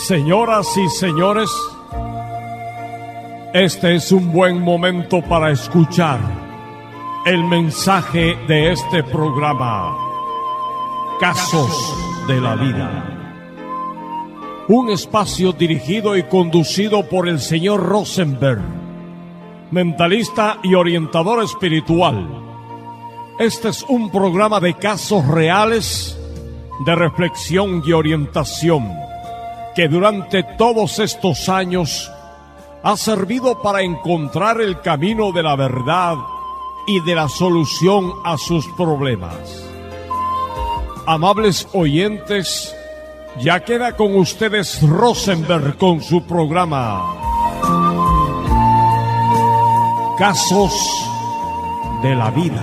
Señoras y señores, este es un buen momento para escuchar el mensaje de este programa, Casos de la Vida. Un espacio dirigido y conducido por el señor Rosenberg, mentalista y orientador espiritual. Este es un programa de casos reales, de reflexión y orientación, que durante todos estos años ha servido para encontrar el camino de la verdad y de la solución a sus problemas. Amables oyentes, ya queda con ustedes Rosenberg con su programa Casos de la Vida.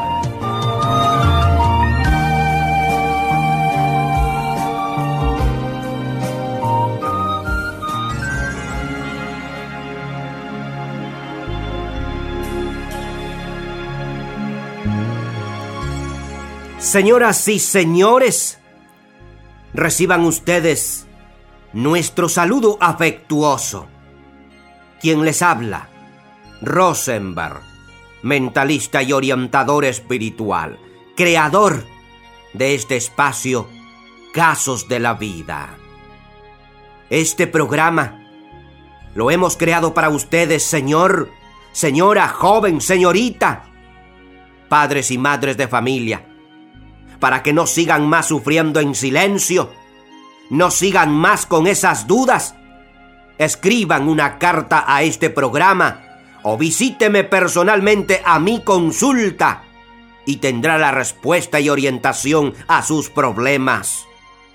Señoras y señores, reciban ustedes nuestro saludo afectuoso. Quien les habla, Rosenberg, mentalista y orientador espiritual, creador de este espacio, Casos de la Vida. Este programa lo hemos creado para ustedes, señor, señora, joven, señorita, padres y madres de familia, para que no sigan más sufriendo en silencio, no sigan más con esas dudas. Escriban una carta a este programa o visíteme personalmente a mi consulta y tendrá la respuesta y orientación a sus problemas.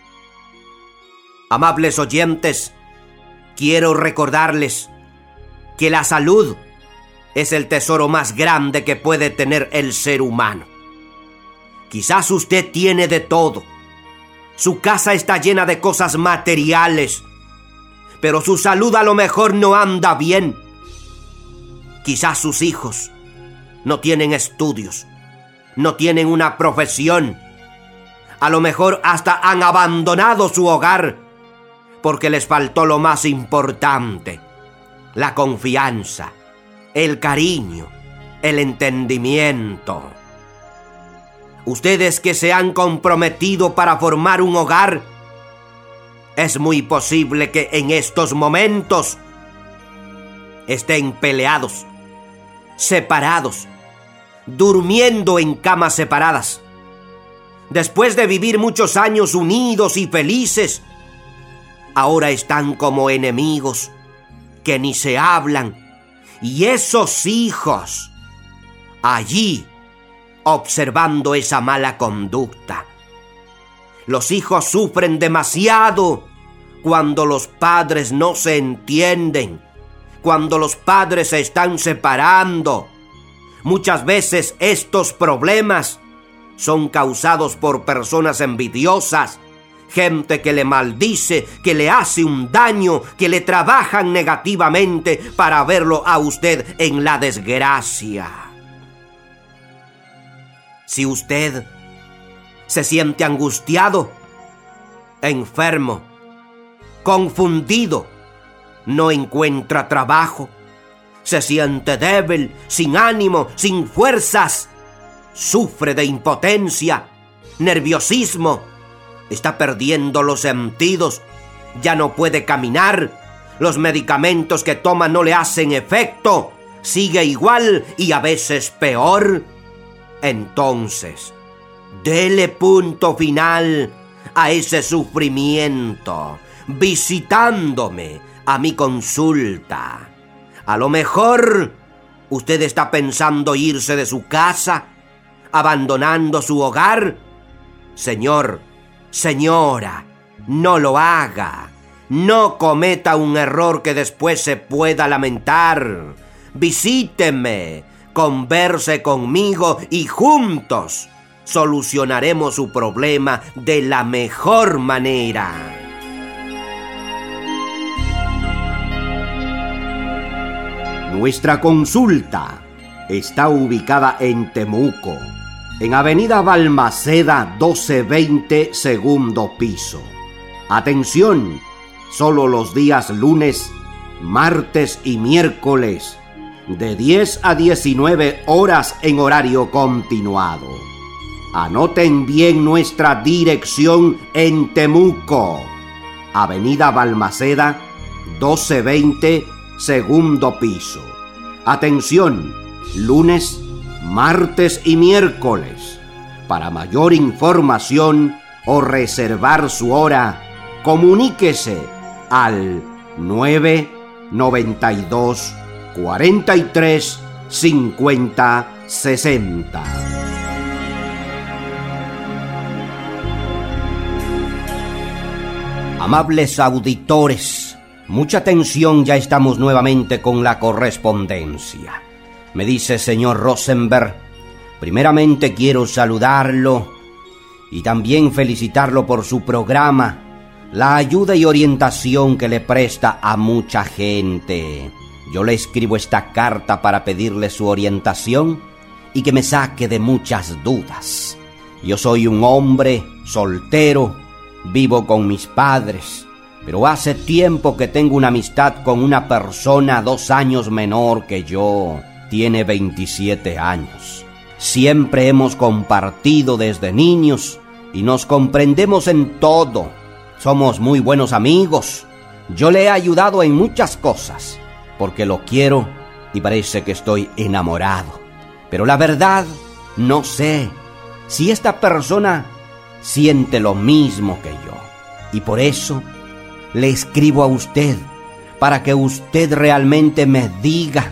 Amables oyentes, quiero recordarles que la salud es el tesoro más grande que puede tener el ser humano. Quizás usted tiene de todo. Su casa está llena de cosas materiales, pero su salud a lo mejor no anda bien. Quizás sus hijos no tienen estudios, no tienen una profesión. A lo mejor hasta han abandonado su hogar porque les faltó lo más importante: la confianza, el cariño, el entendimiento. Ustedes que se han comprometido para formar un hogar, es muy posible que en estos momentos estén peleados, separados, durmiendo en camas separadas. Después de vivir muchos años unidos y felices, ahora están como enemigos que ni se hablan. Y esos hijos allí observando esa mala conducta. Los hijos sufren demasiado cuando los padres no se entienden, cuando los padres se están separando. Muchas veces estos problemas son causados por personas envidiosas, gente que le maldice, que le hace un daño, que le trabajan negativamente para verlo a usted en la desgracia. Si usted se siente angustiado, enfermo, confundido, no encuentra trabajo, se siente débil, sin ánimo, sin fuerzas, sufre de impotencia, nerviosismo, está perdiendo los sentidos, ya no puede caminar, los medicamentos que toma no le hacen efecto, sigue igual y a veces peor, entonces dele punto final a ese sufrimiento visitándome a mi consulta. A lo mejor usted está pensando irse de su casa, abandonando su hogar. Señor, señora, no lo haga. No cometa un error que después se pueda lamentar. Visíteme, converse conmigo y juntos solucionaremos su problema de la mejor manera. Nuestra consulta está ubicada en Temuco, en Avenida Balmaceda 1220, segundo piso. Atención, solo los días lunes, martes y miércoles, de 10 a 19 horas en horario continuado. Anoten bien nuestra dirección en Temuco, Avenida Balmaceda, 1220, segundo piso. Atención, lunes, martes y miércoles. Para mayor información o reservar su hora, comuníquese al 992 43 50 60. Amables auditores, mucha atención, ya estamos nuevamente con la correspondencia. Me dice señor Rosenberg, primeramente quiero saludarlo y también felicitarlo por su programa, la ayuda y orientación que le presta a mucha gente. Yo le escribo esta carta para pedirle su orientación y que me saque de muchas dudas. Yo soy un hombre soltero, vivo con mis padres, pero hace tiempo que tengo una amistad con una persona 2 años menor que yo. Tiene 27 años. Siempre hemos compartido desde niños y nos comprendemos en todo. Somos muy buenos amigos. Yo le he ayudado en muchas cosas porque lo quiero y parece que estoy enamorado. Pero la verdad, no sé si esta persona siente lo mismo que yo. Y por eso le escribo a usted, para que usted realmente me diga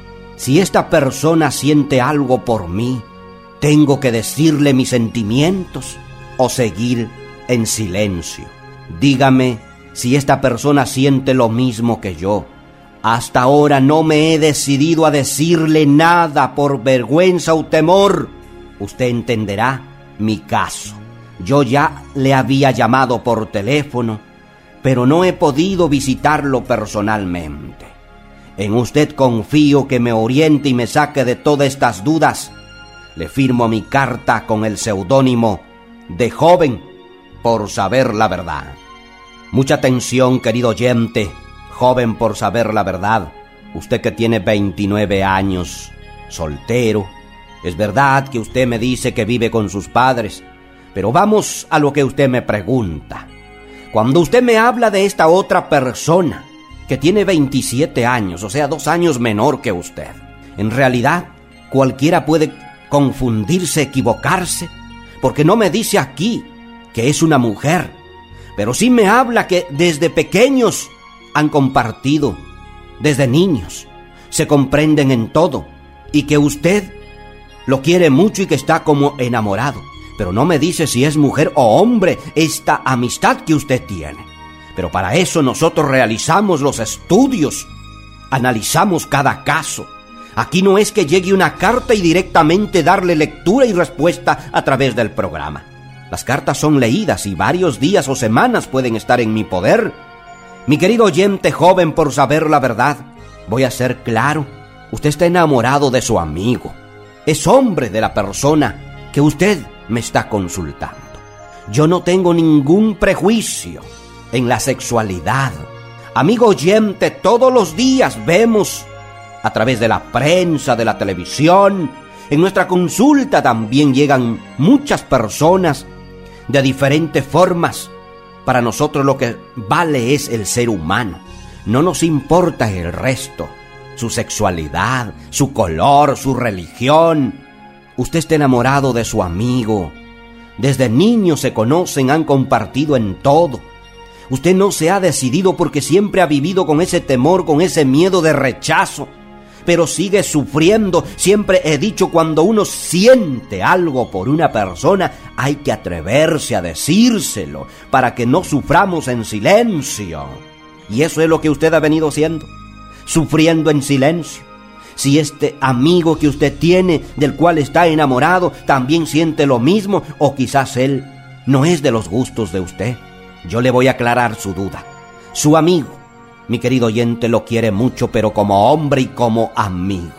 si esta persona siente algo por mí. ¿Tengo que decirle mis sentimientos o seguir en silencio? Dígame si esta persona siente lo mismo que yo. Hasta ahora no me he decidido a decirle nada por vergüenza o temor. Usted entenderá mi caso. Yo ya le había llamado por teléfono, pero no he podido visitarlo personalmente. En usted confío que me oriente y me saque de todas estas dudas. Le firmo mi carta con el seudónimo de Joven por Saber la Verdad. Mucha atención, querido oyente, joven por saber la verdad. Usted que tiene 29 años, soltero. Es verdad que usted me dice que vive con sus padres, pero vamos a lo que usted me pregunta. Cuando usted me habla de esta otra persona que tiene 27 años, o sea, 2 años menor que usted, en realidad cualquiera puede confundirse, equivocarse, porque no me dice aquí que es una mujer, pero sí me habla que desde pequeños han compartido, desde niños, se comprenden en todo, y que usted lo quiere mucho y que está como enamorado. Pero no me dice si es mujer o hombre esta amistad que usted tiene. Pero para eso nosotros realizamos los estudios, analizamos cada caso. Aquí no es que llegue una carta y directamente darle lectura y respuesta a través del programa. Las cartas son leídas y varios días o semanas pueden estar en mi poder. Mi querido oyente joven por saber la verdad, voy a ser claro. Usted está enamorado de su amigo. Es hombre de la persona que usted me está consultando. Yo no tengo ningún prejuicio en la sexualidad. Amigo oyente, todos los días vemos a través de la prensa, de la televisión, en nuestra consulta también llegan muchas personas de diferentes formas. Para nosotros lo que vale es el ser humano. No nos importa el resto, su sexualidad, su color, su religión. Usted está enamorado de su amigo. Desde niños se conocen, han compartido en todo. Usted no se ha decidido porque siempre ha vivido con ese temor, con ese miedo de rechazo, pero sigue sufriendo. Siempre he dicho, cuando uno siente algo por una persona, hay que atreverse a decírselo para que no suframos en silencio. Y eso es lo que usted ha venido haciendo, sufriendo en silencio. Si este amigo que usted tiene, del cual está enamorado, también siente lo mismo, o quizás él no es de los gustos de usted, yo le voy a aclarar su duda. Su amigo, mi querido oyente, lo quiere mucho, pero como hombre y como amigo.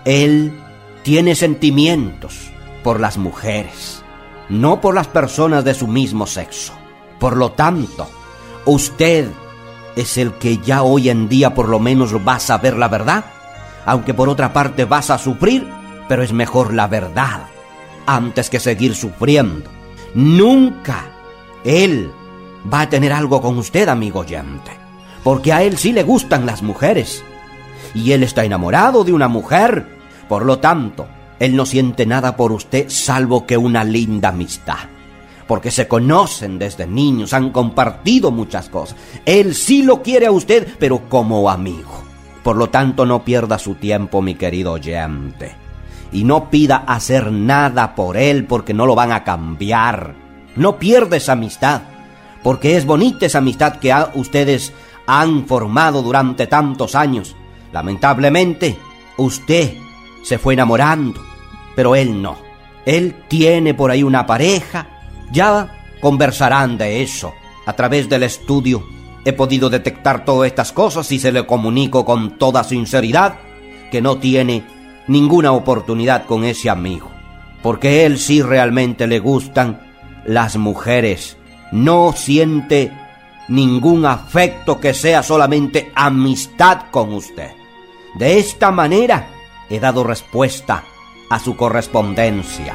Él tiene sentimientos por las mujeres, no por las personas de su mismo sexo. Por lo tanto, usted es el que ya hoy en día por lo menos vas a ver la verdad, aunque por otra parte vas a sufrir, pero es mejor la verdad antes que seguir sufriendo. Nunca él va a tener algo con usted, amigo oyente, porque a él sí le gustan las mujeres y él está enamorado de una mujer. Por lo tanto, él no siente nada por usted salvo que una linda amistad, porque se conocen desde niños, han compartido muchas cosas. Él sí lo quiere a usted, pero como amigo. Por lo tanto, no pierda su tiempo, mi querido oyente, y no pida hacer nada por él, porque no lo van a cambiar. No pierda esa amistad, porque es bonita esa amistad que ustedes han formado durante tantos años. Lamentablemente, usted se fue enamorando, pero él no. Él tiene por ahí una pareja. Ya conversarán de eso. A través del estudio he podido detectar todas estas cosas y se le comunico con toda sinceridad que no tiene ninguna oportunidad con ese amigo, porque él sí realmente le gustan las mujeres. No siente ningún afecto que sea solamente amistad con usted. De esta manera he dado respuesta a su correspondencia.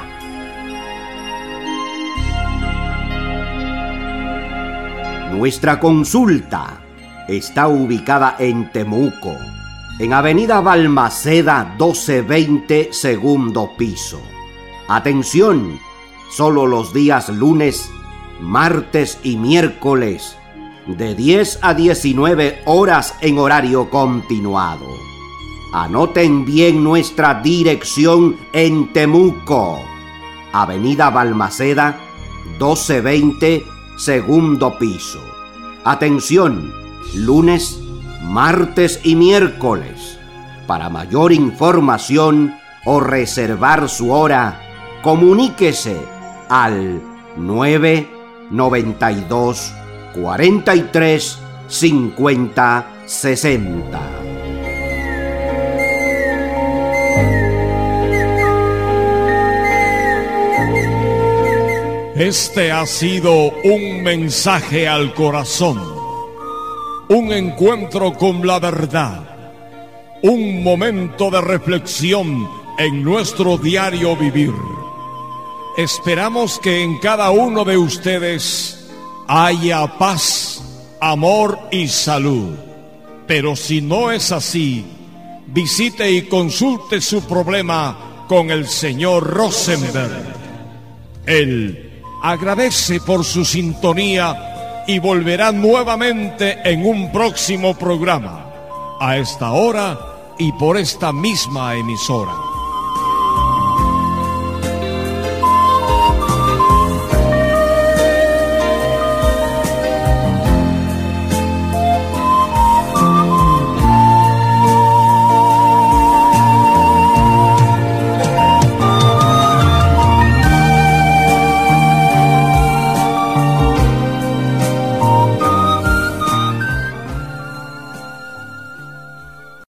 Nuestra consulta está ubicada en Temuco, en Avenida Balmaceda 1220, segundo piso. Atención, solo los días lunes, martes y miércoles, de 10 a 19 horas en horario continuado. Anoten bien nuestra dirección en Temuco, Avenida Balmaceda 1220, segundo piso. Atención, lunes, martes y miércoles. Para mayor información o reservar su hora, comuníquese al 992 43 50 60. Este ha sido un mensaje al corazón, un encuentro con la verdad, un momento de reflexión en nuestro diario vivir. Esperamos que en cada uno de ustedes haya paz, amor y salud. Pero si no es así, visite y consulte su problema con el señor Rosenberg. Él agradece por su sintonía y volverá nuevamente en un próximo programa, a esta hora y por esta misma emisora.